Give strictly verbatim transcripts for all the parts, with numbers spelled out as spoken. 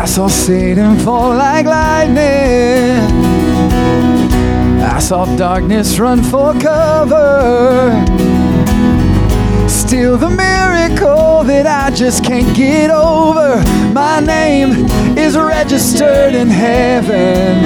saw Satan fall like lightning. I saw darkness run for cover. Still the miracle that I just can't get over. My name is registered in heaven.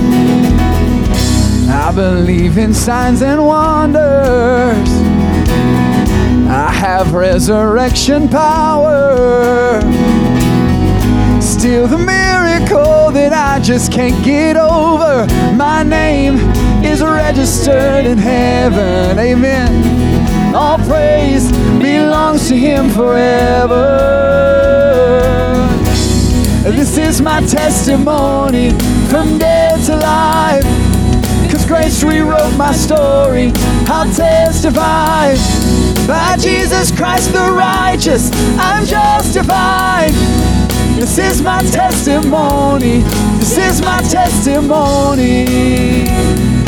I believe in signs and wonders. I have resurrection power. Still the miracle that I just can't get over. My name is registered in heaven. Amen. All praise belongs to Him forever. This is my testimony from dead to life. 'Cause grace rewrote my story. I'll testify. By Jesus Christ the righteous, I'm justified. This is my testimony. This is my testimony.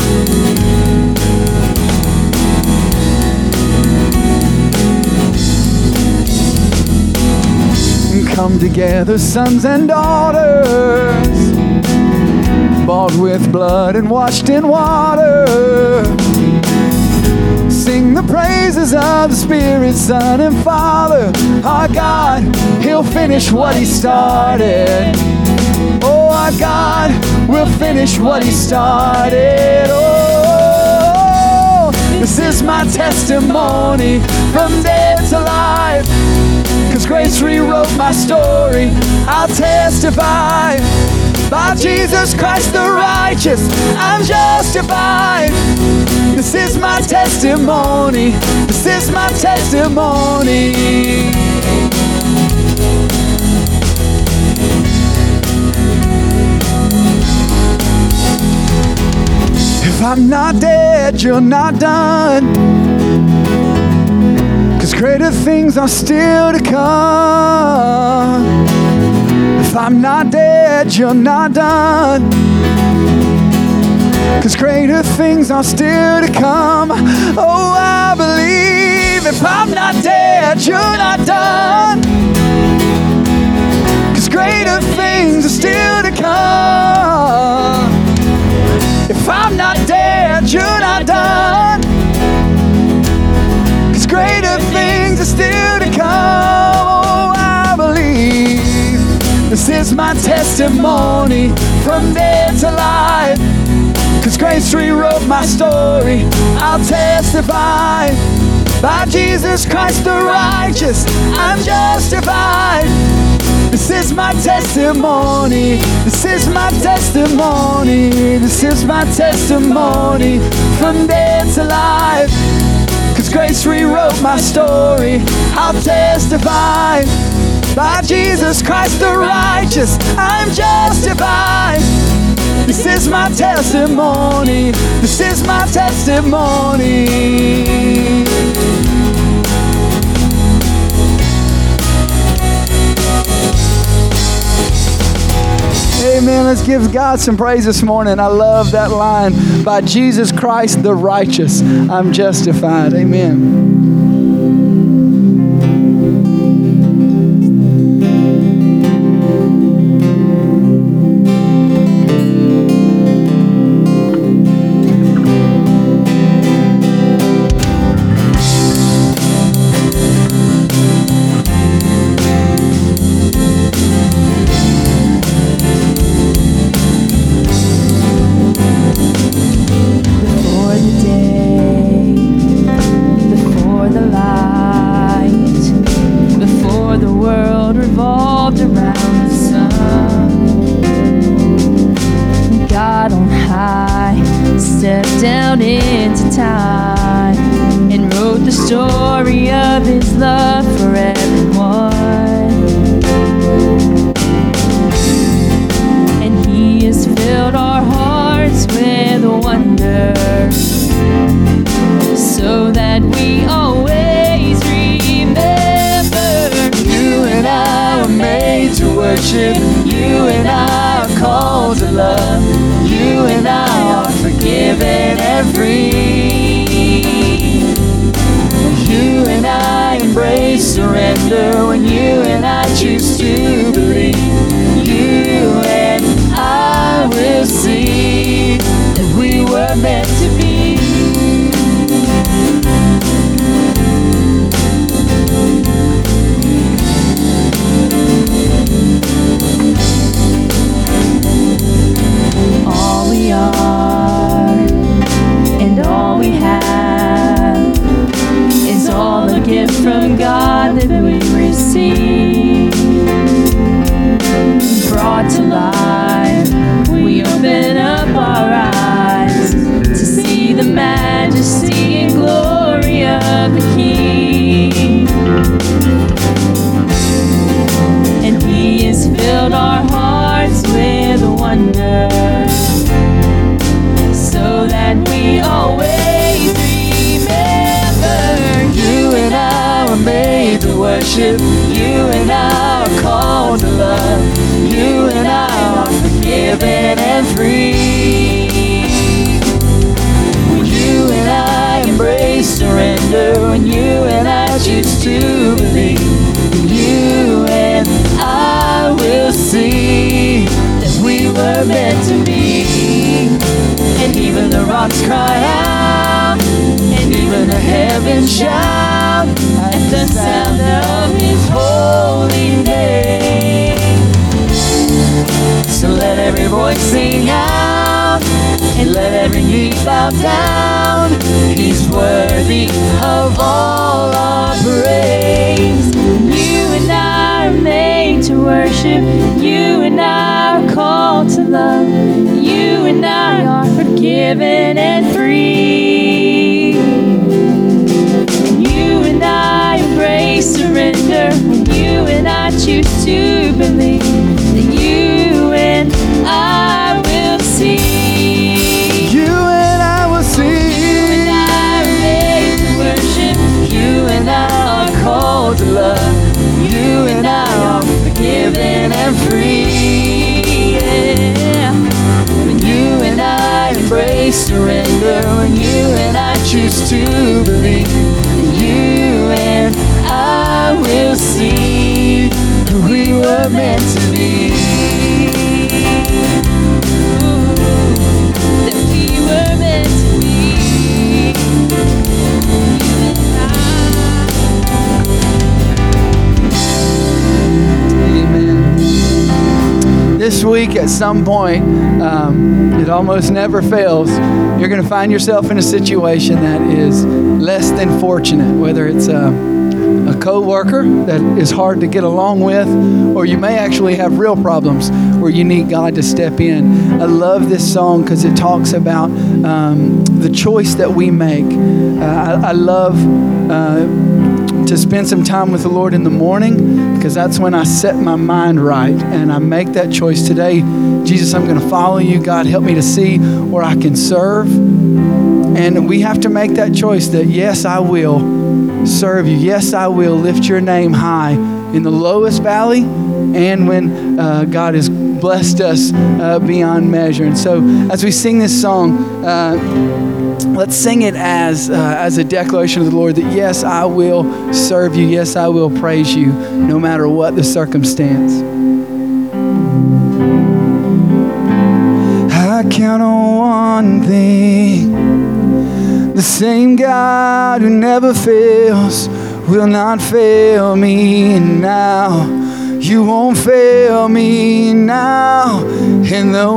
Come together, sons and daughters, bought with blood and washed in water. Sing the praises of the Spirit, Son, and Father. Our God, He'll finish what He started. Oh, our God will finish what He started. Oh, this is my testimony from dead to life. 'Cause grace rewrote my story. I'll testify. By Jesus Christ the righteous, I'm justified. This is my testimony. This is my testimony. If I'm not dead, you're not done. 'Cause greater things are still to come. If I'm not dead, you're not done. 'Cause greater things are still to come. Oh, I believe if I'm not dead, you're not done. 'Cause greater things are still to come. If I'm not dead, you're not done. 'Cause greater things are still to come. Oh, I believe. This is my testimony from dead to life. 'Cause grace rewrote my story. I'll testify. By Jesus Christ the righteous, I'm justified. This is my testimony. This is my testimony. This is my testimony from dead to life. 'Cause grace rewrote my story. I'll testify. By Jesus Christ the righteous, I'm justified. This is my testimony. This is my testimony. Amen. Let's give God some praise this morning. I love that line. By Jesus Christ the righteous, I'm justified. Amen. Surrender when you and I choose to believe. You wonder, so that we always remember. You and I were made to worship. You and I are called to love. You and I are forgiven and free. When you and I embrace surrender, when you and I choose to believe, you and I will see that we were meant to be. And even the rocks cry out, and even the heavens shout at the sound of His holy name. So let every voice sing out, and let every knee bow down. He's worthy of all our praise. You and I are made to worship. You and I are called to love. You and I are forgiven and free. You and I embrace surrender. You and I choose to believe that you and I will see. You and I will see. You and I are made to worship. You and I are called to love. You and I are forgiven and free. Yeah. When you and I embrace surrender, when you and I choose to believe, you and I will see who we were meant to be. Ooh, that we were meant to be. You and I. Amen. This week at some point, um, it almost never fails, you're going to find yourself in a situation that is less than fortunate, whether it's a, a co-worker that is hard to get along with, or you may actually have real problems where you need God to step in. I love this song because it talks about um, the choice that we make. Uh, I, I love uh, to spend some time with the Lord in the morning, because that's when I set my mind right and I make that choice today. Jesus, I'm going to follow you. God, help me to see where I can serve. And we have to make that choice that, yes, I will serve you. Yes, I will lift your name high in the lowest valley and when uh, God has blessed us uh, beyond measure. And so as we sing this song, uh, let's sing it as, uh, as a declaration of the Lord that, yes, I will serve you. Yes, I will praise you no matter what the circumstance. I count on one thing. The same God who never fails will not fail me now. You won't fail me now in the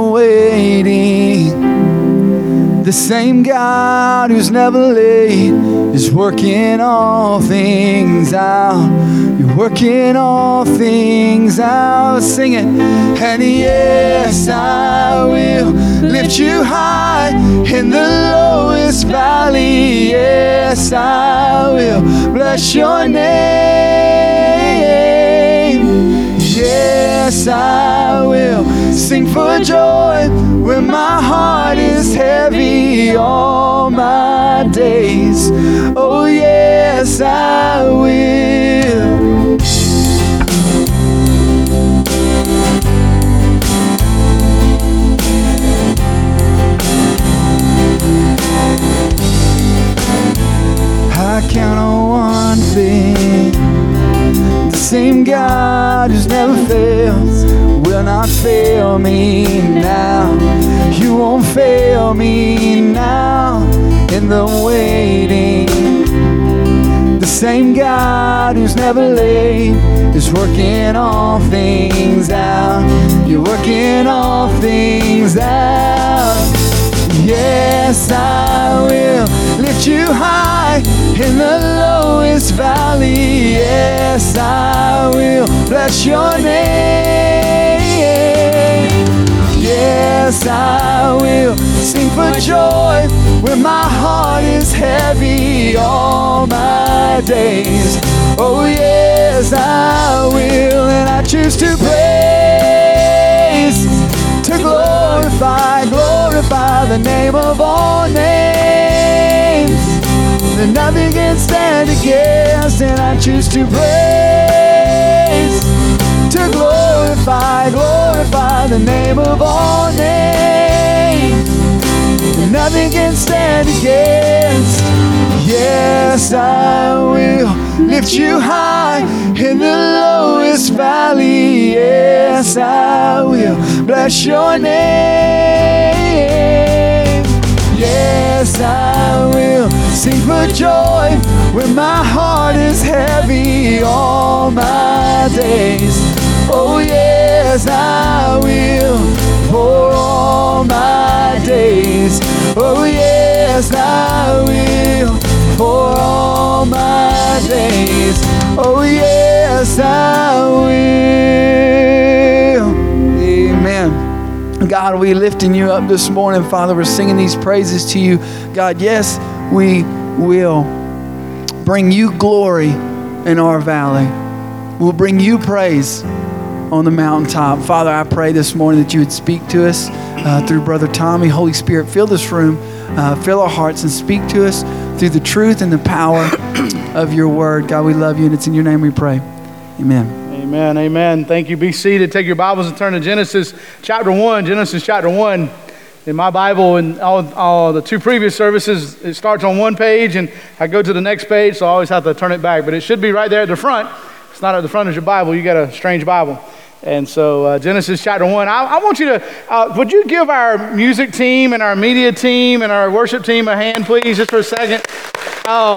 waiting. The same God who's never late is working all things out. You're working all things out. Sing it. And yes, I will lift you high in the lowest valley. Yes, I will bless your name. Yes, I will sing for joy when my heart is heavy all my days. Oh, yes, I will. I count on one thing. The same God who's never fails will not fail me now. You won't fail me now in the waiting. The same God who's never late is working all things out. You're working all things out. Yes, I will lift you high in the lowest valley. Yes, I will bless your name. Yes, I will sing for joy when my heart is heavy all my days. Oh, yes, I will, and I choose to praise, to glorify, the name of all names, that nothing can stand against, and I choose to praise, to glorify, glorify the name of all names, that nothing can stand against. Yes, I will lift you high in the lowest valley. Yes, I will bless your name. Yes, I will sing for joy when my heart is heavy all my days. Oh yes, I will for all my days. Oh yes, I will for all my days. Oh yes, I will. Amen. God, we lifting you up this morning, Father. We're singing these praises to you. God, yes, we will bring you glory in our valley. We'll bring you praise on the mountaintop. Father, I pray this morning that you would speak to us uh, through Brother Tommy. Holy Spirit, fill this room, uh, fill our hearts, and speak to us through the truth and the power of your word. God, we love you, and it's in your name we pray. Amen. Amen, amen. Thank you. Be seated. Take your Bibles and turn to Genesis chapter one. Genesis chapter one. In my Bible and all, all the two previous services, it starts on one page, and I go to the next page, so I always have to turn it back. But it should be right there at the front. If it's not at the front of your Bible, you got a strange Bible. And so uh, Genesis chapter one, I, I want you to, uh, would you give our music team and our media team and our worship team a hand, please, just for a second? Um,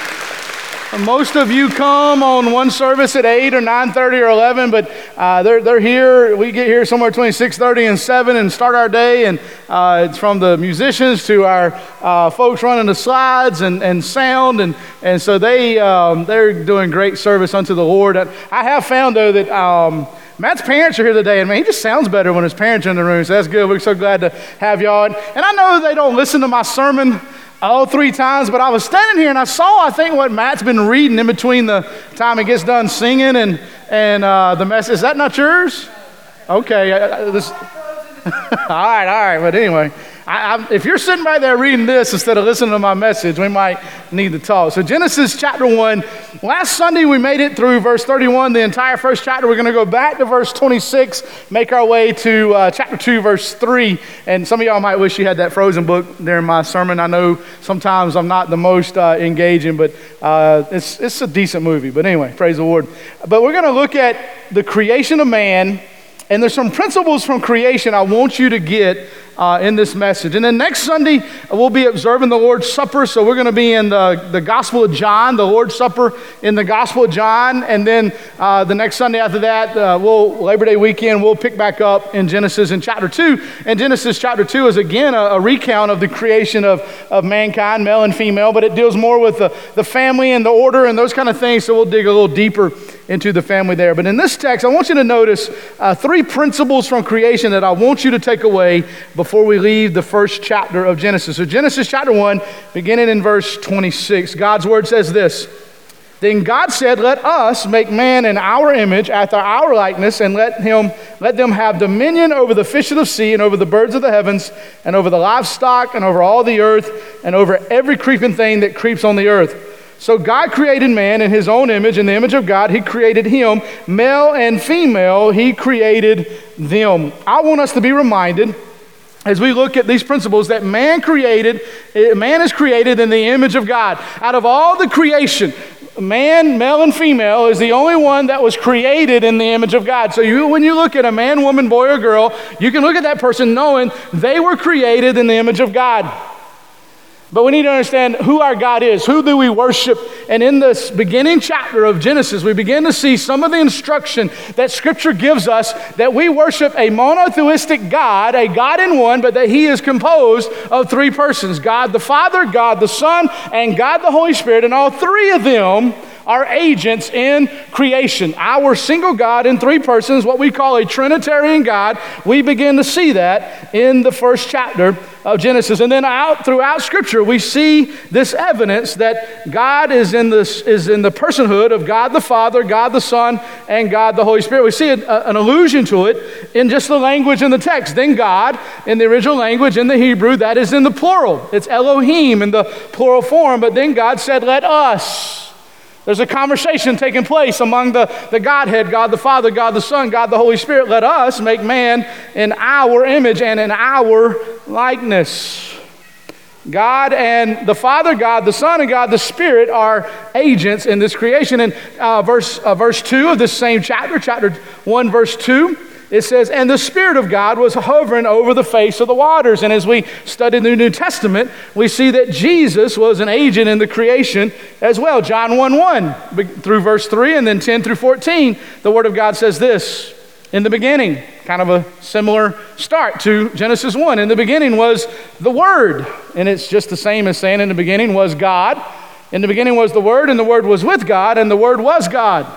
most of you come on one service at eight or nine thirty or eleven, but uh, they're, they're here. We get here somewhere between six thirty and seven and start our day. And uh, it's from the musicians to our uh, folks running the slides and, and sound. And, and so they, um, they're doing great service unto the Lord. I have found, though, that um, Matt's parents are here today, and man, he just sounds better when his parents are in the room, so that's good. We're so glad to have y'all. And, and I know they don't listen to my sermon all three times, but I was standing here and I saw, I think, what Matt's been reading in between the time he gets done singing and, and uh, the message. Is that not yours? Okay. I, this, all right, all right. But anyway, I, I, if you're sitting right there reading this instead of listening to my message, we might need to talk. So Genesis chapter one, last Sunday we made it through verse thirty-one, the entire first chapter. We're going to go back to verse twenty-six, make our way to uh, chapter two, verse three. And some of y'all might wish you had that Frozen book during my sermon. I know sometimes I'm not the most uh, engaging, but uh, it's, it's a decent movie. But anyway, praise the Lord. But we're going to look at the creation of man. And there's some principles from creation I want you to get uh, in this message. And then next Sunday, we'll be observing the Lord's Supper. So we're going to be in the, the Gospel of John, the Lord's Supper in the Gospel of John. And then uh, the next Sunday after that, uh, we'll Labor Day weekend, we'll pick back up in Genesis in chapter two. And Genesis chapter two is again a, a recount of the creation of, of mankind, male and female, but it deals more with the, the family and the order and those kind of things. So we'll dig a little deeper into the family there. But in this text, I want you to notice uh, three principles from creation that I want you to take away before we leave the first chapter of Genesis. So Genesis chapter one, beginning in verse twenty-six, God's word says this: Then God said, let us make man in our image, after our likeness, and let him let them have dominion over the fish of the sea, and over the birds of the heavens, and over the livestock, and over all the earth, and over every creeping thing that creeps on the earth. So God created man in his own image. In the image of God, he created him. Male and female, he created them. I want us to be reminded, as we look at these principles, that man created, man is created in the image of God. Out of all the creation, man, male and female, is the only one that was created in the image of God. So you, when you look at a man, woman, boy, or girl, you can look at that person knowing they were created in the image of God. But we need to understand who our God is. Who do we worship? And in this beginning chapter of Genesis, we begin to see some of the instruction that Scripture gives us, that we worship a monotheistic God, a God in one, but that he is composed of three persons: God the Father, God the Son, and God the Holy Spirit. And all three of them are agents in creation. Our single God in three persons, what we call a Trinitarian God, we begin to see that in the first chapter of Genesis. And then out throughout Scripture, we see this evidence that God is in, this, is in the personhood of God the Father, God the Son, and God the Holy Spirit. We see a, a, an allusion to it in just the language in the text. Then God, in the original language, in the Hebrew, that is in the plural. It's Elohim in the plural form, but then God said, let us. There's a conversation taking place among the, the Godhead, God the Father, God the Son, God the Holy Spirit. Let us make man in our image and in our likeness. God and the Father, God the Son, and God the Spirit are agents in this creation. In uh, verse, uh, verse two of this same chapter, chapter one, verse two, it says, and the Spirit of God was hovering over the face of the waters. And as we study the New Testament, we see that Jesus was an agent in the creation as well. John one one through verse three, and then ten through fourteen, the Word of God says this, in the beginning, kind of a similar start to Genesis one. In the beginning was the Word, and it's just the same as saying in the beginning was God. In the beginning was the Word, and the Word was with God, and the Word was God.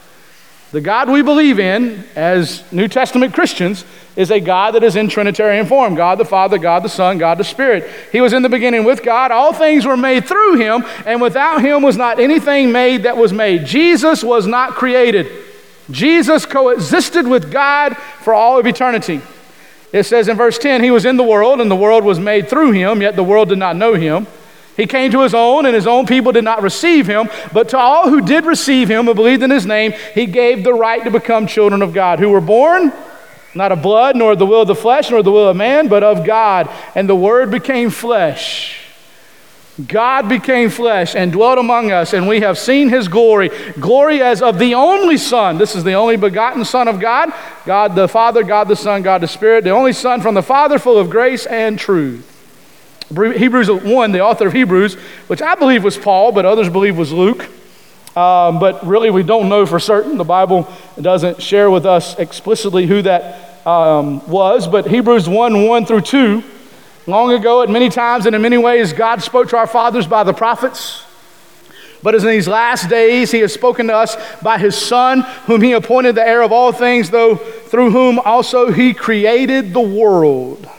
The God we believe in as New Testament Christians is a God that is in Trinitarian form. God the Father, God the Son, God the Spirit. He was in the beginning with God. All things were made through him, and without him was not anything made that was made. Jesus was not created. Jesus coexisted with God for all of eternity. It says in verse ten, he was in the world, and the world was made through him, yet the world did not know him. He came to his own, and his own people did not receive him. But to all who did receive him and believed in his name, he gave the right to become children of God, who were born not of blood, nor of the will of the flesh, nor of the will of man, but of God. And the Word became flesh. God became flesh and dwelt among us, and we have seen his glory, glory as of the only Son. This is the only begotten Son of God, God the Father, God the Son, God the Spirit, the only Son from the Father, full of grace and truth. Hebrews one, the author of Hebrews, which I believe was Paul, but others believe was Luke. Um, but really we don't know for certain. The Bible doesn't share with us explicitly who that um, was. But Hebrews one, one through two, long ago at many times and in many ways God spoke to our fathers by the prophets. But as in these last days he has spoken to us by his Son, whom he appointed the heir of all things, though through whom also he created the world.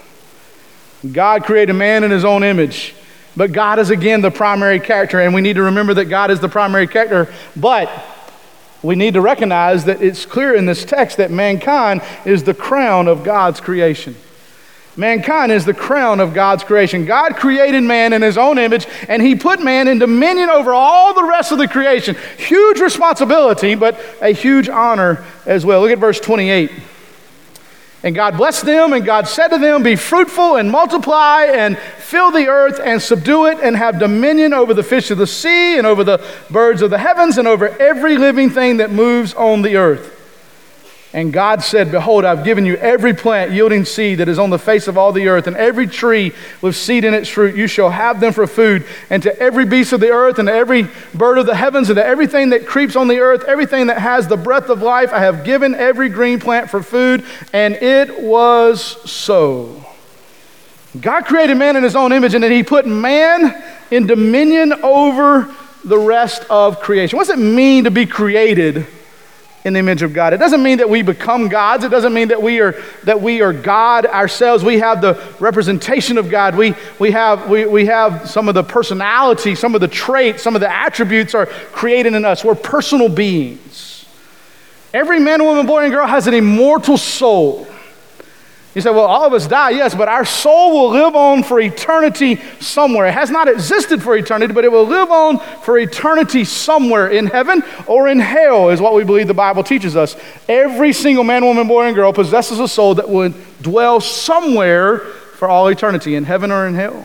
God created man in his own image, but God is again the primary character, and we need to remember that God is the primary character, but we need to recognize that it's clear in this text that mankind is the crown of God's creation. Mankind is the crown of God's creation. God created man in his own image, and he put man in dominion over all the rest of the creation. Huge responsibility, but a huge honor as well. Look at verse twenty-eight. And God blessed them, and God said to them, be fruitful and multiply and fill the earth and subdue it and have dominion over the fish of the sea and over the birds of the heavens and over every living thing that moves on the earth. And God said, behold, I've given you every plant yielding seed that is on the face of all the earth, and every tree with seed in its fruit. You shall have them for food. And to every beast of the earth, and to every bird of the heavens, and to everything that creeps on the earth, everything that has the breath of life, I have given every green plant for food. And it was so. God created man in his own image, and then he put man in dominion over the rest of creation. What does it mean to be created in the image of God? It doesn't mean that we become gods. It doesn't mean that we are that we are God ourselves. We have the representation of God. We we have we, we have some of the personality, some of the traits, some of the attributes are created in us. We're personal beings. Every man, woman, boy, and girl has an immortal soul. You say, well, all of us die, yes, but our soul will live on for eternity somewhere. It has not existed for eternity, but it will live on for eternity somewhere in heaven or in hell, is what we believe the Bible teaches us. Every single man, woman, boy, and girl possesses a soul that would dwell somewhere for all eternity, in heaven or in hell.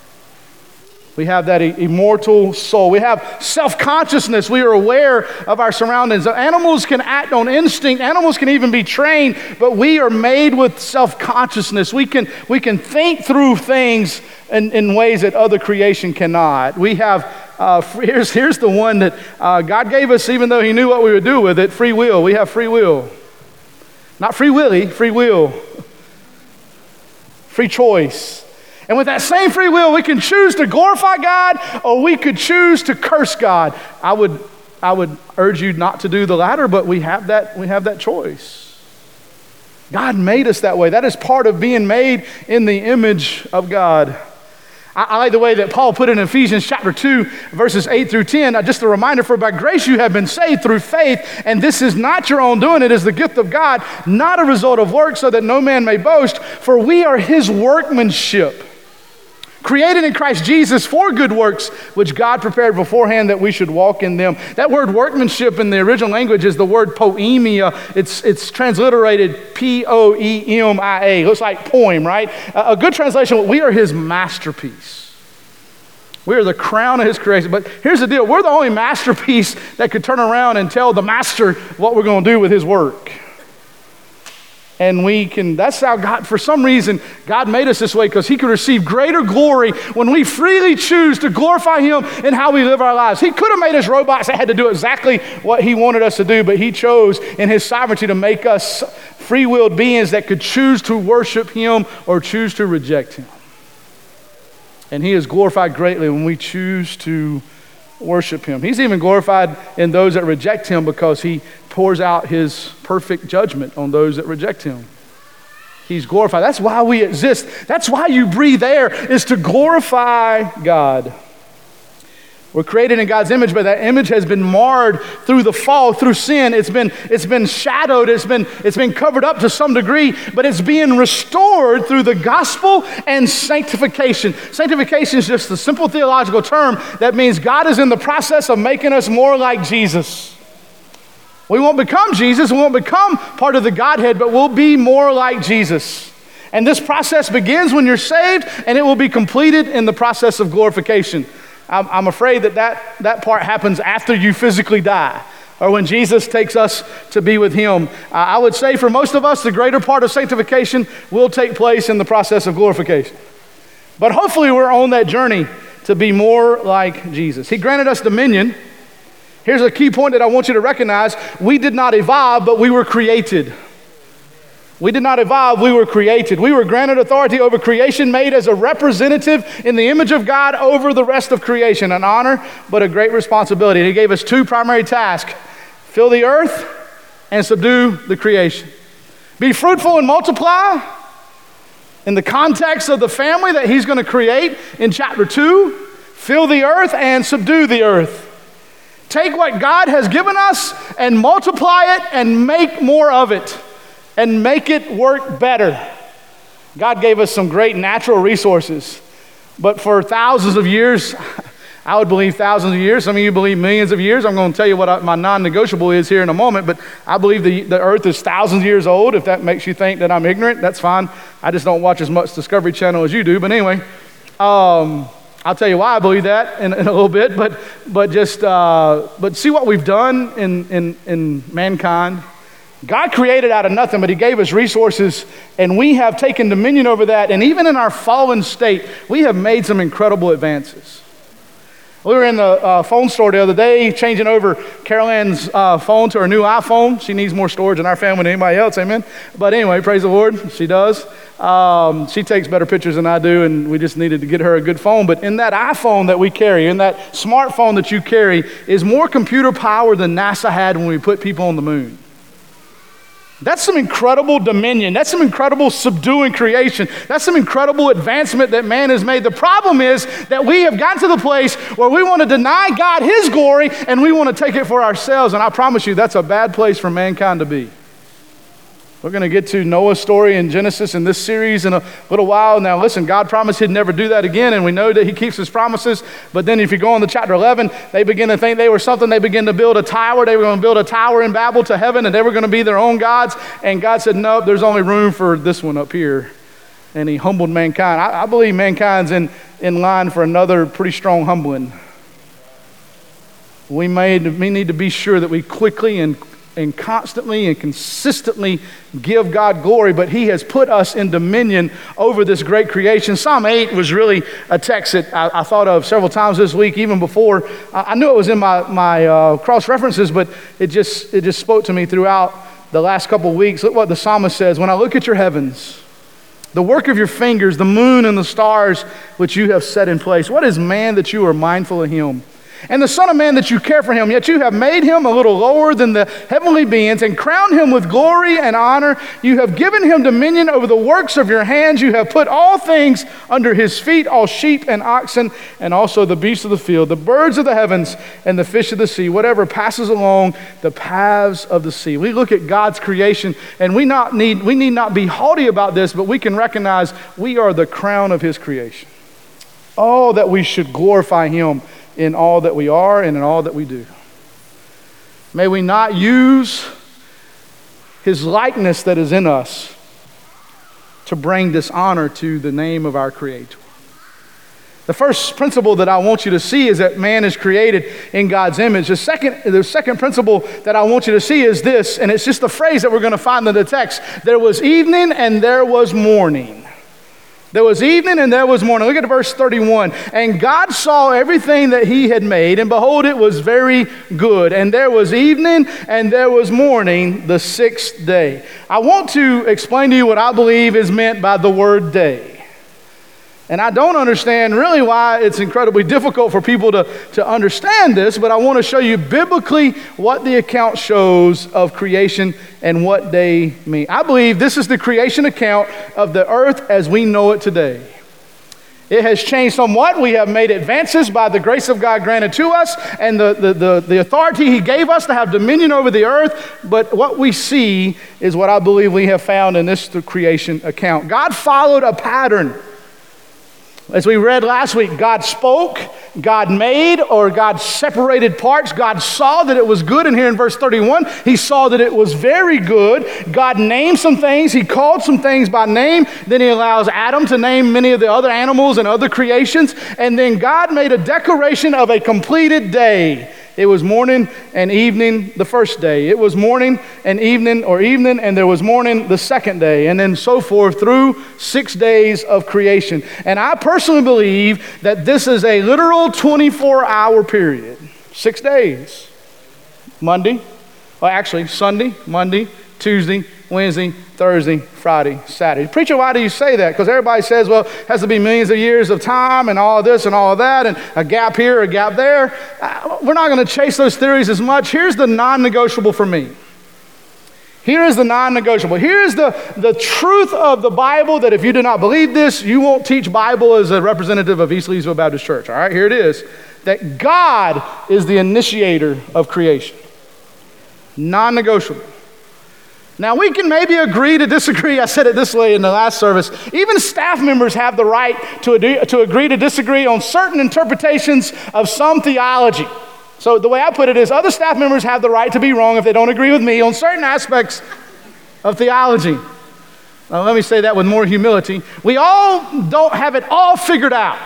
We have that immortal soul. We have self-consciousness. We are aware of our surroundings. Animals can act on instinct. Animals can even be trained, but we are made with self-consciousness. We can, we can think through things in, in ways that other creation cannot. We have, uh, here's, here's the one that uh, God gave us, even though he knew what we would do with it, free will. We have free will. Not free willy, free will. Free choice. And with that same free will, we can choose to glorify God, or we could choose to curse God. I would I would urge you not to do the latter, but we have that, we have that choice. God made us that way. That is part of being made in the image of God. I, I like the way that Paul put it in Ephesians chapter two, verses eight through ten. Just a reminder, for by grace you have been saved through faith, and this is not your own doing, it is the gift of God, not a result of works, so that no man may boast, for we are his workmanship, created in Christ Jesus for good works, which God prepared beforehand that we should walk in them. That word workmanship in the original language is the word poemia. It's, it's transliterated P O E M I A. Looks like poem, right? A, a good translation, we are his masterpiece. We are the crown of his creation. But here's the deal. We're the only masterpiece that could turn around and tell the master what we're going to do with his work. And we can, that's how God, for some reason, God made us this way because he could receive greater glory when we freely choose to glorify him in how we live our lives. He could have made us robots that had to do exactly what he wanted us to do, but he chose in his sovereignty to make us free-willed beings that could choose to worship him or choose to reject him. And he is glorified greatly when we choose to worship him. He's even glorified in those that reject him because he pours out his perfect judgment on those that reject him. He's glorified. That's why we exist. That's why you breathe air, is to glorify God. We're created in God's image, but that image has been marred through the fall, through sin. It's been, it's been shadowed, it's been, it's been covered up to some degree, but it's being restored through the gospel and sanctification. Sanctification is just a simple theological term that means God is in the process of making us more like Jesus. We won't become Jesus, we won't become part of the Godhead, but we'll be more like Jesus. And this process begins when you're saved, and it will be completed in the process of glorification. I'm afraid that, that that part happens after you physically die, or when Jesus takes us to be with him. Uh, I would say for most of us, the greater part of sanctification will take place in the process of glorification. But hopefully we're on that journey to be more like Jesus. He granted us dominion. Here's a key point that I want you to recognize. We did not evolve, but we were created. We did not evolve, we were created. We were granted authority over creation, made as a representative in the image of God over the rest of creation. An honor, but a great responsibility. And he gave us two primary tasks: fill the earth and subdue the creation. Be fruitful and multiply in the context of the family that he's going to create in chapter two. Fill the earth and subdue the earth. Take what God has given us and multiply it and make more of it. And make it work better. God gave us some great natural resources, but for thousands of years, I would believe thousands of years, some of you believe millions of years. I'm going to tell you what I, my non-negotiable is here in a moment, but I believe the, the earth is thousands of years old. If that makes you think that I'm ignorant, that's fine. I just don't watch as much Discovery Channel as you do, but anyway, um, I'll tell you why I believe that in, in a little bit, but but just, uh, but see what we've done in, in, in mankind. God created out of nothing, but he gave us resources, and we have taken dominion over that. And even in our fallen state, we have made some incredible advances. We were in the uh, phone store the other day, changing over Carol Ann's uh, phone to her new iPhone. She needs more storage in our family than anybody else, amen? But anyway, praise the Lord, she does. Um, she takes better pictures than I do, and we just needed to get her a good phone. But in that iPhone that we carry, in that smartphone that you carry, is more computer power than NASA had when we put people on the moon. That's some incredible dominion. That's some incredible subduing creation. That's some incredible advancement that man has made. The problem is that we have gotten to the place where we want to deny God his glory and we want to take it for ourselves. And I promise you, that's a bad place for mankind to be. We're going to get to Noah's story in Genesis in this series in a little while. Now listen, God promised he'd never do that again, and we know that he keeps his promises. But then if you go on to chapter eleven, they begin to think they were something. They begin to build a tower. They were going to build a tower in Babel to heaven, and they were going to be their own gods. And God said, nope, there's only room for this one up here. And he humbled mankind. I, I believe mankind's in, in line for another pretty strong humbling. We, made, we need to be sure that we quickly and and constantly and consistently give God glory, but he has put us in dominion over this great creation. Psalm eight was really a text that I, I thought of several times this week, even before. I, I knew it was in my, my uh, cross references, but it just, it just spoke to me throughout the last couple of weeks. Look what the psalmist says: when I look at your heavens, the work of your fingers, the moon and the stars which you have set in place. What is man that you are mindful of him? And the Son of Man that you care for him, yet you have made him a little lower than the heavenly beings and crowned him with glory and honor. You have given him dominion over the works of your hands. You have put all things under his feet, all sheep and oxen, and also the beasts of the field, the birds of the heavens, and the fish of the sea, whatever passes along the paths of the sea. We look at God's creation, and we not need we need not be haughty about this, but we can recognize we are the crown of his creation. Oh, that we should glorify him in all that we are and in all that we do. May we not use his likeness that is in us to bring dishonor to the name of our Creator. The first principle that I want you to see is that man is created in God's image. The second, the second principle that I want you to see is this, and it's just the phrase that we're going to find in the text. There was evening and there was morning. There was evening and there was morning. Look at verse thirty-one. And God saw everything that he had made, and behold, it was very good. And there was evening and there was morning the sixth day. I want to explain to you what I believe is meant by the word day. And I don't understand really why it's incredibly difficult for people to, to understand this, but I want to show you biblically what the account shows of creation and what they mean. I believe this is the creation account of the earth as we know it today. It has changed somewhat. We have made advances by the grace of God granted to us and the, the, the, the authority he gave us to have dominion over the earth. But what we see is what I believe we have found in this creation account. God followed a pattern. As we read last week, God spoke, God made, or God separated parts. God saw that it was good. And here in verse thirty-one, he saw that it was very good. God named some things. He called some things by name. Then he allows Adam to name many of the other animals and other creations. And then God made a declaration of a completed day. It was morning and evening the first day. It was morning and evening or evening, and there was morning the second day, and then so forth through six days of creation. And I personally believe that this is a literal twenty-four hour period. Six days. Monday, well actually Sunday, Monday, Tuesday, Wednesday, Thursday, Friday, Saturday. Preacher, why do you say that? Because everybody says, well, it has to be millions of years of time and all this and all that and a gap here, a gap there. Uh, we're not going to chase those theories as much. Here's the non-negotiable for me. Here is the non-negotiable. Here is the, the truth of the Bible that if you do not believe this, you won't teach Bible as a representative of East Leesville Baptist Church. All right, here it is. That God is the initiator of creation. Non-negotiable. Now, we can maybe agree to disagree. I said it this way in the last service. Even staff members have the right to, ad- to agree to disagree on certain interpretations of some theology. So the way I put it is other staff members have the right to be wrong if they don't agree with me on certain aspects of theology. Now, let me say that with more humility. We all don't have it all figured out.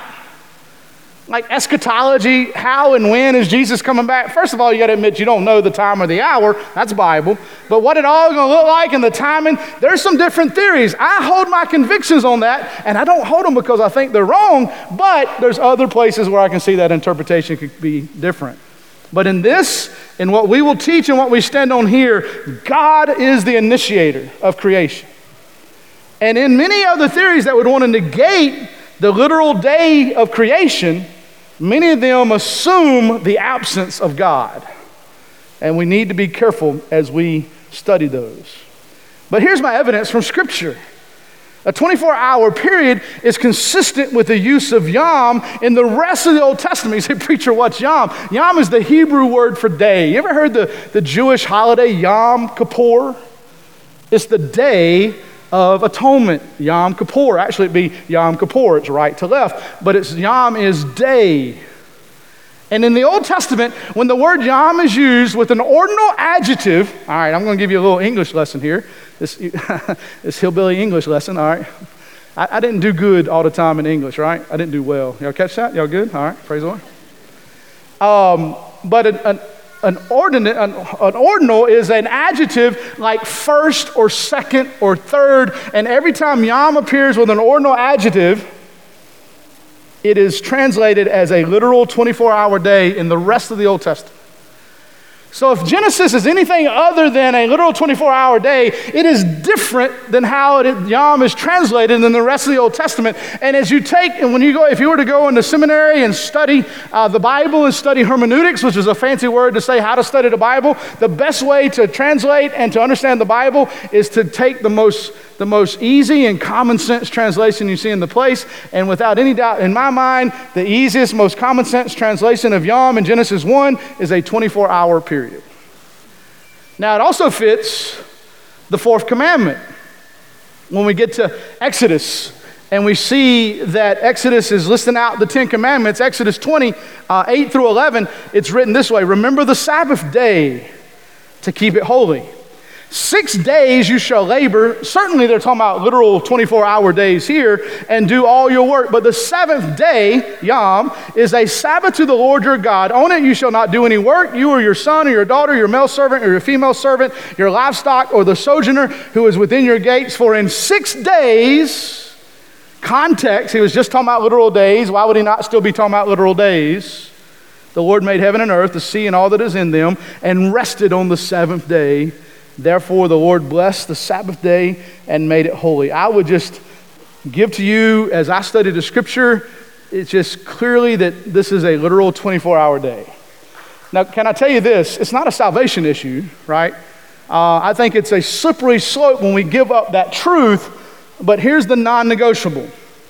Like eschatology, how and when is Jesus coming back? First of all, you got to admit you don't know the time or the hour. That's Bible. But what it all going to look like and the timing, there's some different theories. I hold my convictions on that, and I don't hold them because I think they're wrong, but there's other places where I can see that interpretation could be different. But in this, in what we will teach and what we stand on here, God is the initiator of creation. And in many other theories that would want to negate the literal day of creation, many of them assume the absence of God. And we need to be careful as we study those. But here's my evidence from Scripture. A twenty-four hour period is consistent with the use of Yom in the rest of the Old Testament. You say, preacher, what's Yom? Yom is the Hebrew word for day. You ever heard the, the Jewish holiday Yom Kippur? It's the day of atonement, Yom Kippur. Actually, it'd be Yom Kippur. It's right to left, but it's Yom is day. And in the Old Testament, when the word Yom is used with an ordinal adjective, all right, I'm going to give you a little English lesson here. This, this hillbilly English lesson, all right. I, I didn't do good all the time in English, right? I didn't do well. Y'all catch that? Y'all good? All right, praise the Lord. Um, but an, an An, ordinate, an, an ordinal is an adjective like first or second or third, and every time Yom appears with an ordinal adjective, it is translated as a literal twenty-four hour day in the rest of the Old Testament. So if Genesis is anything other than a literal twenty-four hour day, it is different than how it, Yom is translated in the rest of the Old Testament. And as you take, and when you go, if you were to go into seminary and study uh, the Bible and study hermeneutics, which is a fancy word to say how to study the Bible, the best way to translate and to understand the Bible is to take the most the most easy and common sense translation you see in the place. And without any doubt, in my mind, the easiest, most common sense translation of Yom in Genesis one is a twenty-four hour period. Now, it also fits the fourth commandment. When we get to Exodus, and we see that Exodus is listing out the Ten Commandments, Exodus twenty, uh, eight through eleven, it's written this way: remember the Sabbath day to keep it holy. Six days you shall labor. Certainly they're talking about literal twenty-four hour days here, and do all your work. But the seventh day, Yom, is a Sabbath to the Lord your God. On it you shall not do any work, you or your son or your daughter, your male servant or your female servant, your livestock or the sojourner who is within your gates. For in six days, context, he was just talking about literal days. Why would he not still be talking about literal days? The Lord made heaven and earth, the sea and all that is in them, and rested on the seventh day. Therefore, the Lord blessed the Sabbath day and made it holy. I would just give to you, as I studied the scripture, it's just clearly that this is a literal twenty-four hour day. Now, can I tell you this? It's not a salvation issue, right? Uh, I think it's a slippery slope when we give up that truth, but here's the non-negotiable.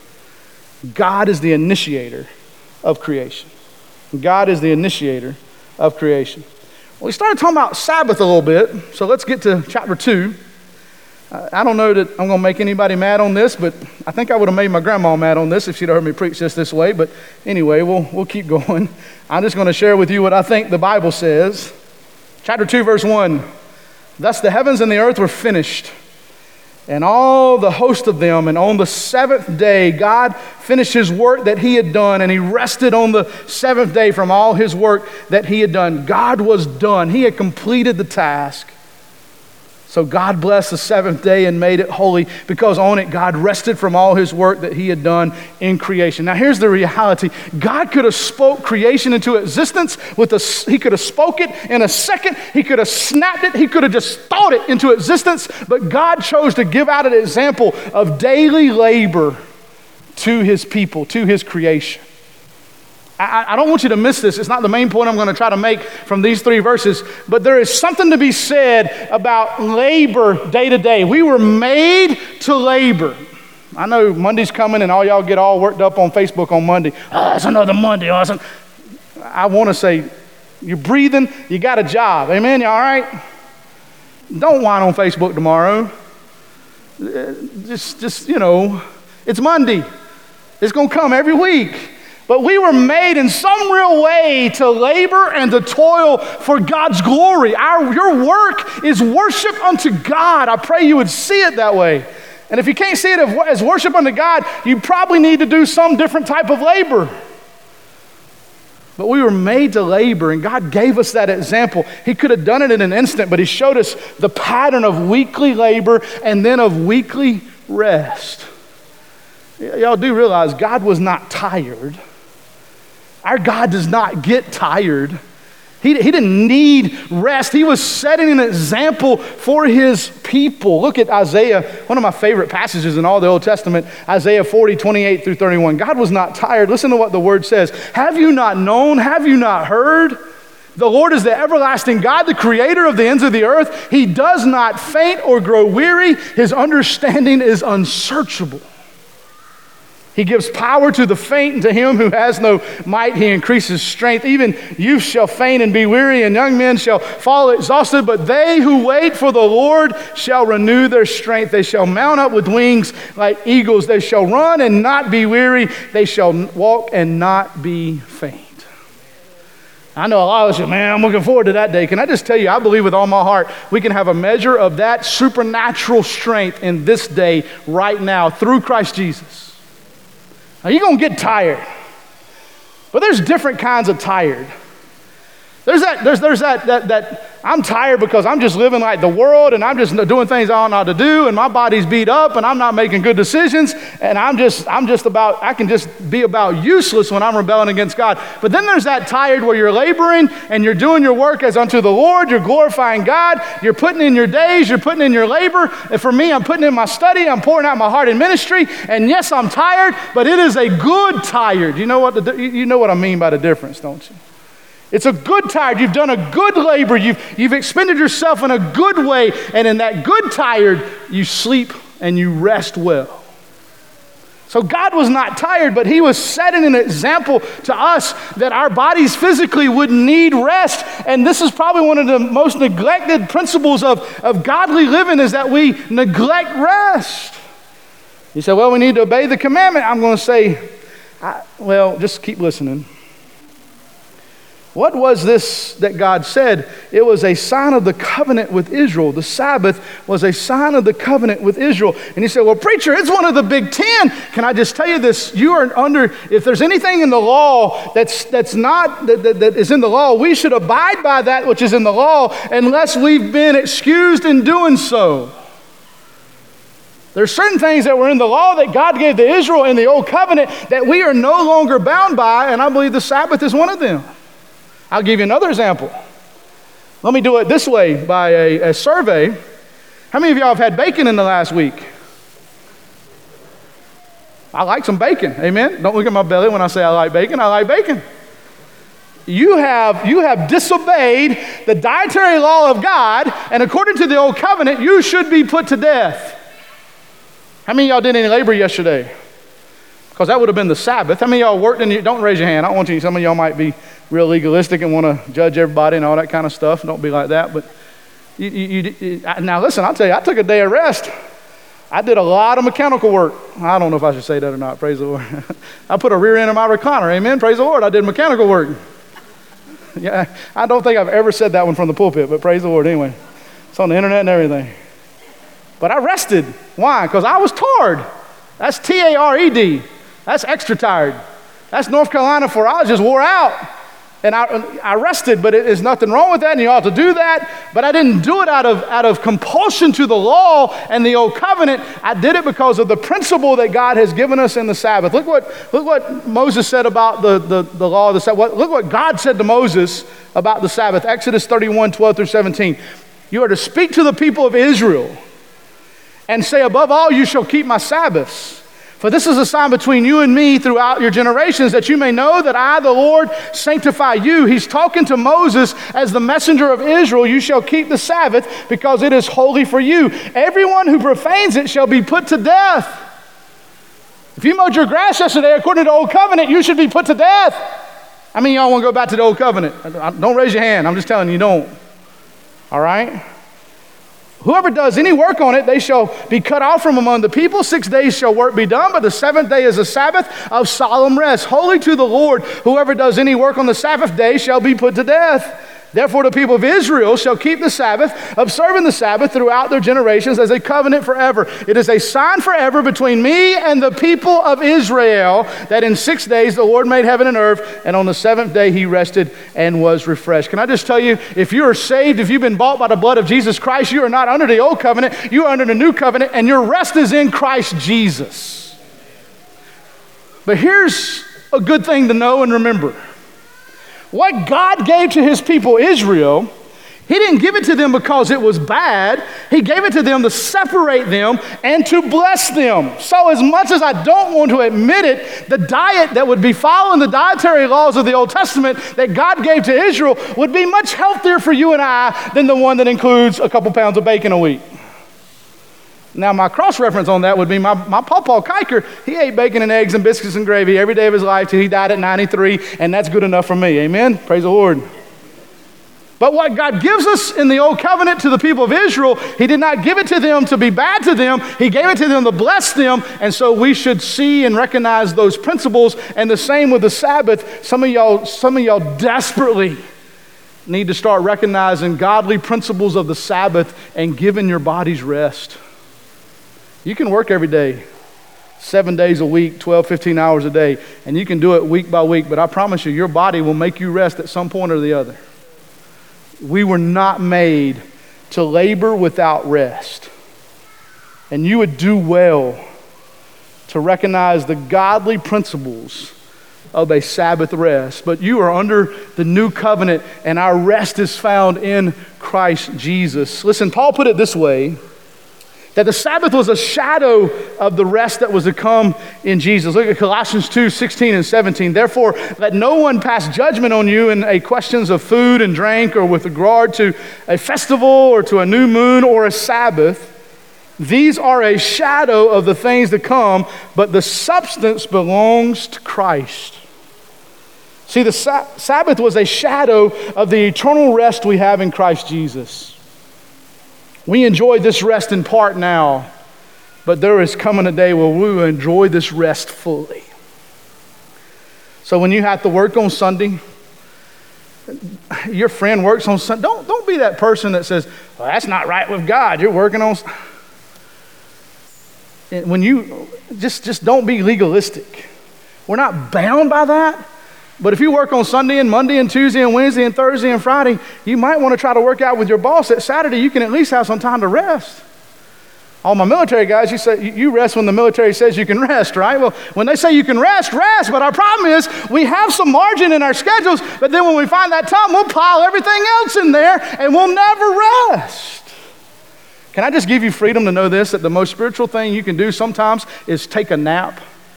God is the initiator of creation. God is the initiator of creation. We started talking about Sabbath a little bit, so let's get to chapter two. Uh, I don't know that I'm going to make anybody mad on this, but I think I would have made my grandma mad on this if she'd heard me preach this this way. But anyway, we'll we'll keep going. I'm just going to share with you what I think the Bible says. Chapter two, verse one. Thus the heavens and the earth were finished, and all the host of them. And on the seventh day, God finished his work that he had done, and he rested on the seventh day from all his work that he had done. God was done. He had completed the task. So God blessed the seventh day and made it holy, because on it God rested from all his work that he had done in creation. Now here's the reality. God could have spoke creation into existence with a, he could have spoke it in a second. He could have snapped it. He could have just thought it into existence. But God chose to give out an example of daily labor to his people, to his creation. I, I don't want you to miss this. It's not the main point I'm going to try to make from these three verses, but there is something to be said about labor day to day. We were made to labor. I know Monday's coming and all y'all get all worked up on Facebook on Monday. Oh, it's another Monday. Oh, it's I want to say, you're breathing, you got a job. Amen? You all right? Don't whine on Facebook tomorrow. Just, just you know, it's Monday. It's going to come every week. But we were made in some real way to labor and to toil for God's glory. Our, your work is worship unto God. I pray you would see it that way. And if you can't see it as worship unto God, you probably need to do some different type of labor. But we were made to labor, and God gave us that example. He could have done it in an instant, but he showed us the pattern of weekly labor and then of weekly rest. Y- y'all do realize God was not tired. Our God does not get tired. He, he didn't need rest. He was setting an example for his people. Look at Isaiah, one of my favorite passages in all the Old Testament, Isaiah forty, twenty-eight through thirty-one. God was not tired. Listen to what the word says. Have you not known? Have you not heard? The Lord is the everlasting God, the creator of the ends of the earth. He does not faint or grow weary. His understanding is unsearchable. He gives power to the faint, and to him who has no might he increases strength. Even youth shall faint and be weary, and young men shall fall exhausted. But they who wait for the Lord shall renew their strength. They shall mount up with wings like eagles. They shall run and not be weary. They shall walk and not be faint. I know a lot of us say, man, I'm looking forward to that day. Can I just tell you, I believe with all my heart, we can have a measure of that supernatural strength in this day right now through Christ Jesus. Now, you're going to get tired, but there's different kinds of tired. There's that, there's, there's that, that, that I'm tired because I'm just living like the world and I'm just doing things I ought not to do and my body's beat up and I'm not making good decisions and I'm just, I'm just about, I can just be about useless when I'm rebelling against God. But then there's that tired where you're laboring and you're doing your work as unto the Lord, you're glorifying God, you're putting in your days, you're putting in your labor. And for me, I'm putting in my study, I'm pouring out my heart in ministry. And yes, I'm tired, but it is a good tired. You know what, the, you know what I mean by the difference, don't you? It's a good tired. You've done a good labor. You've, you've expended yourself in a good way. And in that good tired, you sleep and you rest well. So God was not tired, but he was setting an example to us that our bodies physically would need rest. And this is probably one of the most neglected principles of, of godly living is that we neglect rest. You say, well, we need to obey the commandment. I'm going to say, I, well, just keep listening. What was this that God said? It was a sign of the covenant with Israel. The Sabbath was a sign of the covenant with Israel. And you say, well, preacher, it's one of the big ten. Can I just tell you this? You are under, if there's anything in the law that's that's not, that, that, that is in the law, we should abide by that which is in the law unless we've been excused in doing so. There's certain things that were in the law that God gave to Israel in the old covenant that we are no longer bound by, and I believe the Sabbath is one of them. I'll give you another example. Let me do it this way by a, a survey. How many of y'all have had bacon in the last week? I like some bacon, amen? Don't look at my belly when I say I like bacon. I like bacon. You have, you have disobeyed the dietary law of God, and according to the old covenant, you should be put to death. How many of y'all did any labor yesterday? Because that would have been the Sabbath. How many of y'all worked in your, don't raise your hand. I don't want you, some of y'all might be real legalistic and want to judge everybody and all that kind of stuff. Don't be like that. But you, you, you, now listen, I'll tell you, I took a day of rest. I did a lot of mechanical work. I don't know if I should say that or not. Praise the Lord. I put a rear end in my recliner. Amen. Praise the Lord. I did mechanical work. Yeah, I don't think I've ever said that one from the pulpit, but praise the Lord anyway. It's on the internet and everything. But I rested. Why? Because I was tired. That's T A R E D. That's extra tired. That's North Carolina for I was just wore out. And I, I rested, but it, there's nothing wrong with that, and you ought to do that. But I didn't do it out of, out of compulsion to the law and the old covenant. I did it because of the principle that God has given us in the Sabbath. Look what, look what Moses said about the, the, the law of the Sabbath. Look what God said to Moses about the Sabbath. Exodus thirty-one, twelve through seventeen. You are to speak to the people of Israel and say, above all, you shall keep my Sabbaths. For this is a sign between you and me throughout your generations, that you may know that I, the Lord, sanctify you. He's talking to Moses as the messenger of Israel. You shall keep the Sabbath because it is holy for you. Everyone who profanes it shall be put to death. If you mowed your grass yesterday according to the old covenant, you should be put to death. I mean, y'all want to go back to the old covenant? Don't raise your hand. I'm just telling you, you don't. All right? Whoever does any work on it, they shall be cut off from among the people. Six days shall work be done, but the seventh day is a Sabbath of solemn rest, holy to the Lord. Whoever does any work on the Sabbath day shall be put to death. Therefore, the people of Israel shall keep the Sabbath, observing the Sabbath throughout their generations as a covenant forever. It is a sign forever between me and the people of Israel that in six days the Lord made heaven and earth, and on the seventh day he rested and was refreshed. Can I just tell you, if you are saved, if you've been bought by the blood of Jesus Christ, you are not under the old covenant, you are under the new covenant, and your rest is in Christ Jesus. But here's a good thing to know and remember. What God gave to his people Israel, he didn't give it to them because it was bad. He gave it to them to separate them and to bless them. So as much as I don't want to admit it, the diet that would be following the dietary laws of the Old Testament that God gave to Israel would be much healthier for you and I than the one that includes a couple pounds of bacon a week. Now, my cross-reference on that would be my, my Pawpaw Kiker. He ate bacon and eggs and biscuits and gravy every day of his life till he died at ninety-three, and that's good enough for me. Amen? Praise the Lord. But what God gives us in the Old Covenant to the people of Israel, he did not give it to them to be bad to them. He gave it to them to bless them, and so we should see and recognize those principles. And the same with the Sabbath. Some of y'all, some of y'all desperately need to start recognizing godly principles of the Sabbath and giving your bodies rest. You can work every day, seven days a week, twelve, fifteen hours a day, and you can do it week by week, but I promise you, your body will make you rest at some point or the other. we were not made to labor without rest. And you would do well to recognize the godly principles of a Sabbath rest. But you are under the new covenant, and our rest is found in Christ Jesus. Listen, Paul put it this way, that the Sabbath was a shadow of the rest that was to come in Jesus. Look at Colossians two, sixteen and seventeen. Therefore, let no one pass judgment on you in a questions of food and drink, or with regard to a festival, or to a new moon, or a Sabbath. These are a shadow of the things to come, but the substance belongs to Christ. See, the sa- Sabbath was a shadow of the eternal rest we have in Christ Jesus. We enjoy this rest in part now, but there is coming a day where we will enjoy this rest fully. So when you have to work on Sunday, your friend works on Sunday, don't, don't be that person that says, well, that's not right with God. You're working on... When you, just, just don't be legalistic. We're not bound by that. But if you work on Sunday and Monday and Tuesday and Wednesday and Thursday and Friday, you might want to try to work out with your boss that Saturday you can at least have some time to rest. All my military guys, you say you rest when the military says you can rest, right? Well, when they say you can rest, rest. But our problem is we have some margin in our schedules, but then when we find that time, we'll pile everything else in there and we'll never rest. Can I just give you freedom to know this, that the most spiritual thing you can do sometimes is take a nap?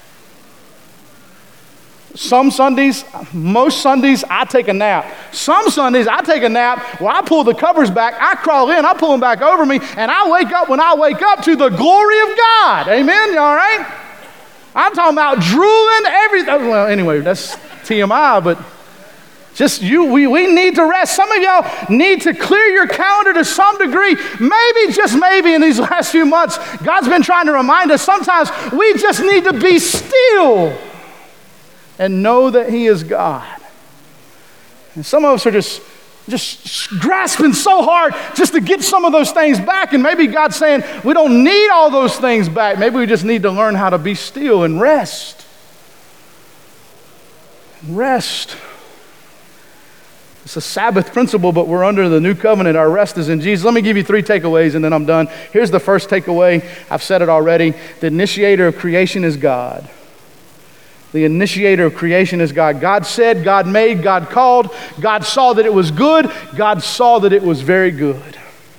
Some Sundays, most Sundays, I take a nap. Some Sundays, I take a nap where I pull the covers back, I crawl in, I pull them back over me, and I wake up when I wake up to the glory of God. Amen? You all right? I'm talking about drooling everything. Well, anyway, that's T M I, but just you, we, we need to rest. Some of y'all need to clear your calendar to some degree. Maybe, just maybe in these last few months, God's been trying to remind us sometimes we just need to be still and know that He is God. And some of us are just, just grasping so hard just to get some of those things back. And maybe God's saying we don't need all those things back. Maybe we just need to learn how to be still and rest. Rest. It's a Sabbath principle, but we're under the new covenant. Our rest is in Jesus. Let me give you three takeaways and then I'm done. Here's the first takeaway. I've said it already. The initiator of creation is God. The initiator of creation is God. God said, God made, God called. God saw that it was good. God saw that it was very good.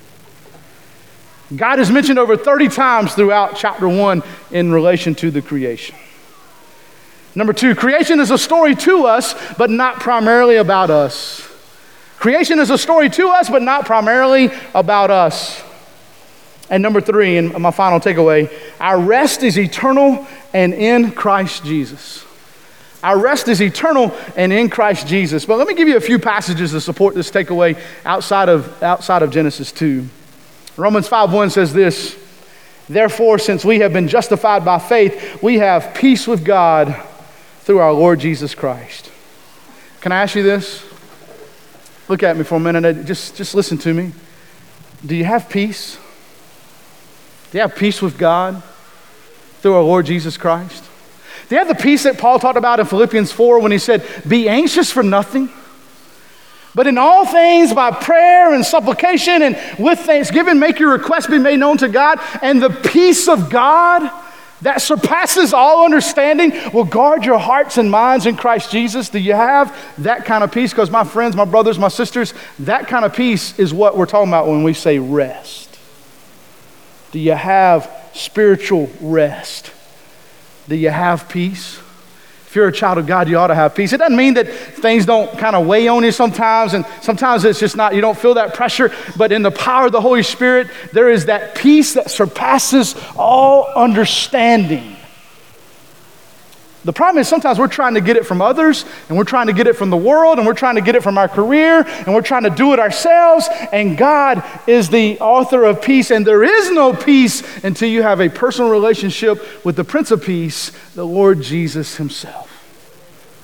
God is mentioned over thirty times throughout chapter one in relation to the creation. Number two, creation is a story to us, but not primarily about us. Creation is a story to us, but not primarily about us. And number three, and my final takeaway, our rest is eternal and in Christ Jesus. Our rest is eternal and in Christ Jesus. But let me give you a few passages to support this takeaway outside of, outside of Genesis two. Romans five one says this, therefore, since we have been justified by faith, we have peace with God through our Lord Jesus Christ. Can I ask you this? Look at me for a minute. Just, just listen to me. Do you have peace? Do you have peace with God through our Lord Jesus Christ? Do you have the peace that Paul talked about in Philippians four when he said, be anxious for nothing, but in all things by prayer and supplication and with thanksgiving, make your requests be made known to God, and the peace of God that surpasses all understanding will guard your hearts and minds in Christ Jesus. Do you have that kind of peace? Because my friends, my brothers, my sisters, that kind of peace is what we're talking about when we say rest. Do you have spiritual rest? Do you have peace? If you're a child of God, you ought to have peace. It doesn't mean that things don't kind of weigh on you sometimes, and sometimes it's just not, you don't feel that pressure, but in the power of the Holy Spirit, there is that peace that surpasses all understanding. The problem is sometimes we're trying to get it from others, and we're trying to get it from the world, and we're trying to get it from our career, and we're trying to do it ourselves, and God is the author of peace, and there is no peace until you have a personal relationship with the Prince of Peace, the Lord Jesus himself.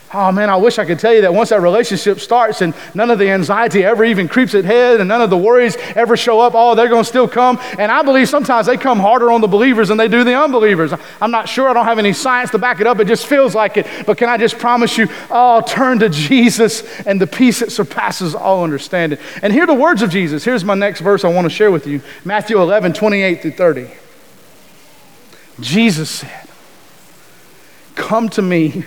Oh man, I wish I could tell you that once that relationship starts and none of the anxiety ever even creeps its head and none of the worries ever show up, oh, they're going to still come. And I believe sometimes they come harder on the believers than they do the unbelievers. I'm not sure. I don't have any science to back it up. It just feels like it. But can I just promise you, oh, turn to Jesus and the peace that surpasses all understanding. And hear the words of Jesus. Here's my next verse I want to share with you. Matthew eleven, twenty-eight through thirty. Jesus said, "Come to me,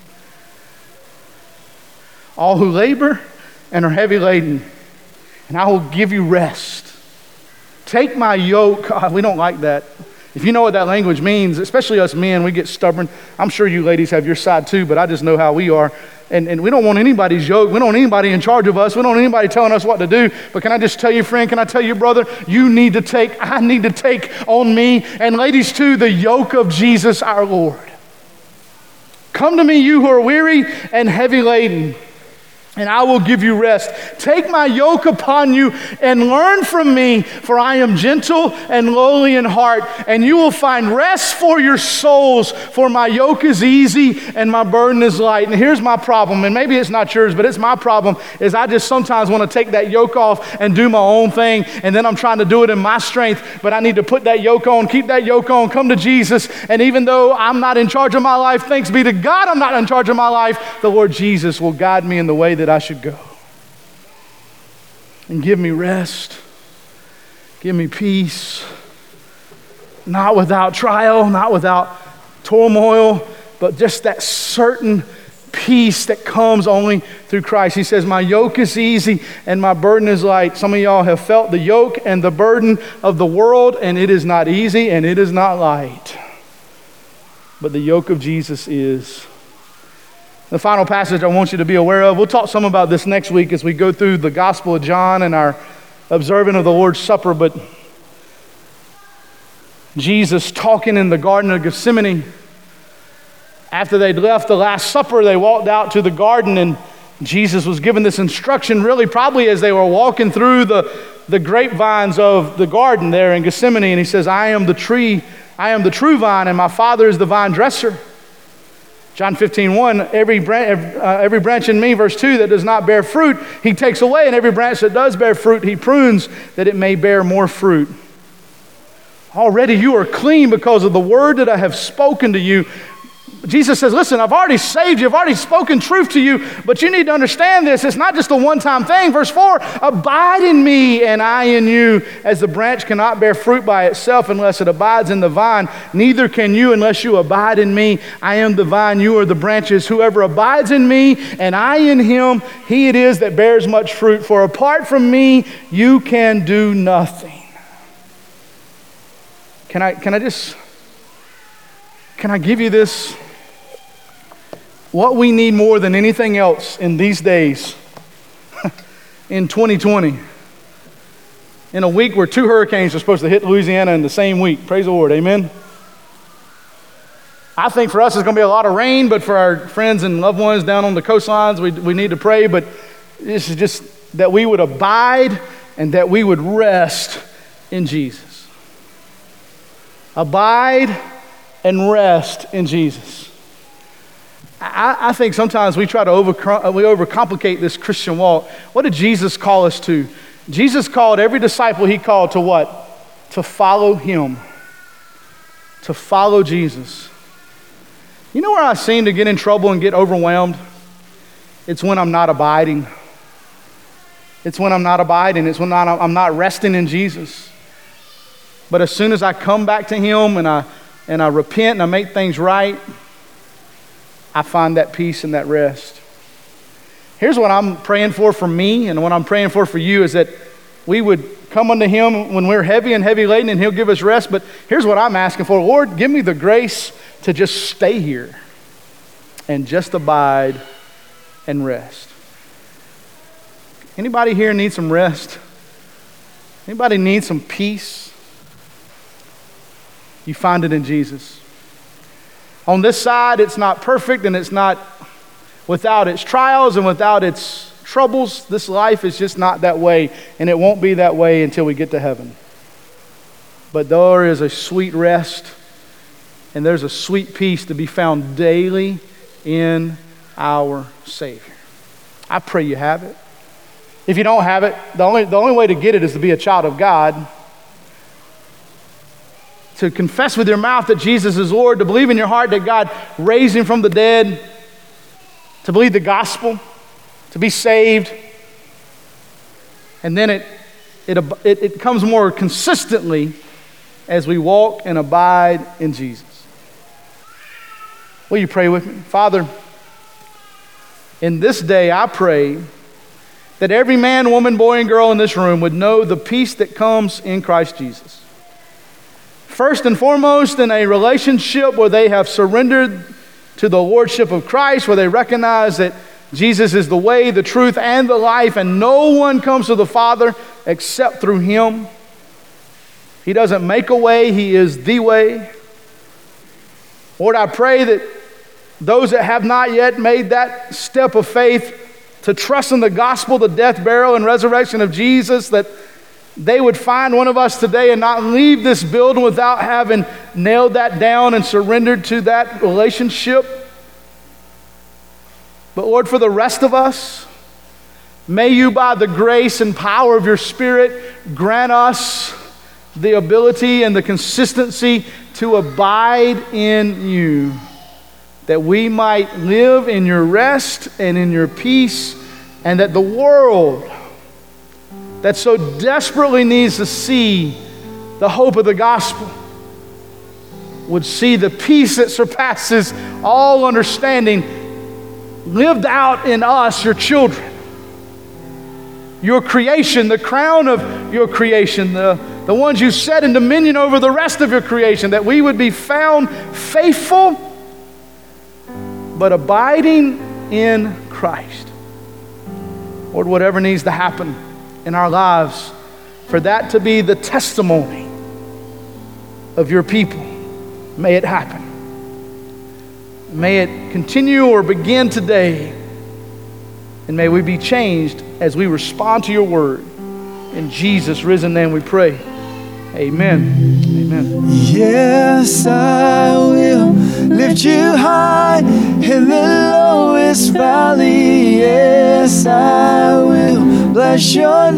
all who labor and are heavy laden, and I will give you rest. Take my yoke." God, we don't like that. If you know what that language means, especially us men, we get stubborn. I'm sure you ladies have your side too, but I just know how we are. And, and we don't want anybody's yoke. We don't want anybody in charge of us. We don't want anybody telling us what to do. But can I just tell you, friend, can I tell you, brother, you need to take, I need to take on me, and ladies too, the yoke of Jesus our Lord. Come to me, you who are weary and heavy laden, and I will give you rest. Take my yoke upon you and learn from me, for I am gentle and lowly in heart, and you will find rest for your souls, for my yoke is easy and my burden is light. And here's my problem, and maybe it's not yours, but it's my problem, is I just sometimes want to take that yoke off and do my own thing, and then I'm trying to do it in my strength, but I need to put that yoke on, keep that yoke on, come to Jesus, and even though I'm not in charge of my life, thanks be to God I'm not in charge of my life, the Lord Jesus will guide me in the way that I should go. And give me rest. Give me peace. Not without trial, not without turmoil, but just that certain peace that comes only through Christ. He says, my yoke is easy and my burden is light. Some of y'all have felt the yoke and the burden of the world, and it is not easy and it is not light. But the yoke of Jesus is. The final passage I want you to be aware of, we'll talk some about this next week as we go through the Gospel of John and our observing of the Lord's Supper, but Jesus talking in the Garden of Gethsemane. After they'd left the Last Supper, they walked out to the garden, and Jesus was given this instruction really probably as they were walking through the, the grapevines of the garden there in Gethsemane, and he says, I am the tree, I am the true vine, and my Father is the vine dresser. John fifteen, one, every, branch, uh, every branch in me, verse two, that does not bear fruit, he takes away, and every branch that does bear fruit, he prunes, that it may bear more fruit. Already you are clean because of the word that I have spoken to you. Jesus says, listen, I've already saved you. I've already spoken truth to you, but you need to understand this. It's not just a one-time thing. Verse four, abide in me and I in you, as the branch cannot bear fruit by itself unless it abides in the vine. Neither can you unless you abide in me. I am the vine, you are the branches. Whoever abides in me and I in him, he it is that bears much fruit. For apart from me, you can do nothing. Can I, can I just, can I give you this? What we need more than anything else in these days, in twenty twenty, in a week where two hurricanes are supposed to hit Louisiana in the same week. Praise the Lord, amen? I think for us it's going to be a lot of rain, but for our friends and loved ones down on the coastlines, we, we need to pray. But this is just that we would abide and that we would rest in Jesus. Abide and rest in Jesus. I, I think sometimes we try to over, we overcomplicate this Christian walk. What did Jesus call us to? Jesus called every disciple he called to what? To follow him. To follow Jesus. You know where I seem to get in trouble and get overwhelmed? It's when I'm not abiding. It's when I'm not abiding. It's when I'm not resting in Jesus. But as soon as I come back to him and I and I repent and I make things right, I find that peace and that rest. Here's what I'm praying for for me, and what I'm praying for for you is that we would come unto him when we're heavy and heavy laden, and he'll give us rest. But here's what I'm asking for. Lord, give me the grace to just stay here and just abide and rest. Anybody here need some rest? Anybody need some peace? You find it in Jesus. On this side, it's not perfect and it's not without its trials and without its troubles. This life is just not that way, and it won't be that way until we get to heaven. But there is a sweet rest and there's a sweet peace to be found daily in our Savior. I pray you have it. If you don't have it, the only, the only way to get it is to be a child of God, to confess with your mouth that Jesus is Lord, to believe in your heart that God raised him from the dead, to believe the gospel, to be saved. And then it, it, it, it comes more consistently as we walk and abide in Jesus. Will you pray with me? Father, in this day I pray that every man, woman, boy, and girl in this room would know the peace that comes in Christ Jesus. First and foremost, in a relationship where they have surrendered to the lordship of Christ, where they recognize that Jesus is the way, the truth, and the life, and no one comes to the Father except through him. He doesn't make a way, he is the way. Lord, I pray that those that have not yet made that step of faith to trust in the gospel, the death, burial, and resurrection of Jesus, that they would find one of us today and not leave this building without having nailed that down and surrendered to that relationship. But Lord, for the rest of us, may you, by the grace and power of your Spirit, grant us the ability and the consistency to abide in you, that we might live in your rest and in your peace, and that the world that so desperately needs to see the hope of the gospel would see the peace that surpasses all understanding lived out in us, your children, your creation, the crown of your creation, the, the ones you set in dominion over the rest of your creation, that we would be found faithful but abiding in Christ. Lord, whatever needs to happen in our lives for that to be the testimony of your people, may it happen. May it continue or begin today, and may we be changed as we respond to your word. In Jesus' risen name we pray. Amen. Amen. Yes, I will lift you high in the lowest valley. Yes, I will bless your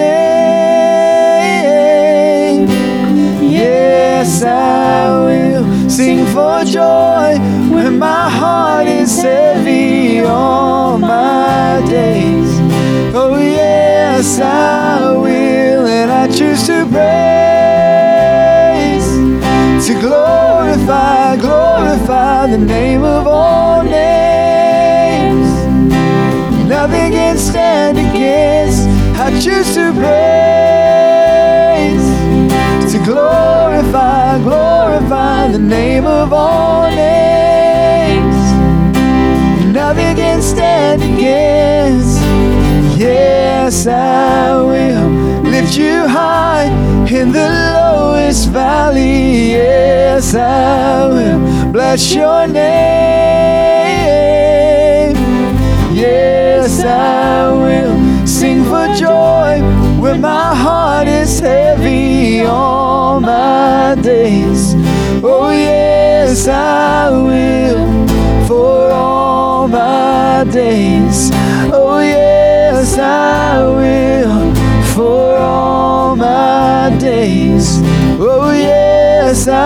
name. Yes, I will sing for joy when my heart is heavy all my days. Oh yes, I will, and I choose to praise, to glorify, glorify the name of all names. Nothing can stand against, I choose to praise, to glorify, glorify the name of all names. Nothing can stand against. Yes, I will lift you high in the lowest valley. Yes, I will bless your name. Yes, I will sing for joy when my heart is heavy all my days. Oh yes, I will for all my days. Oh yes, I will for all my days. Oh yes, I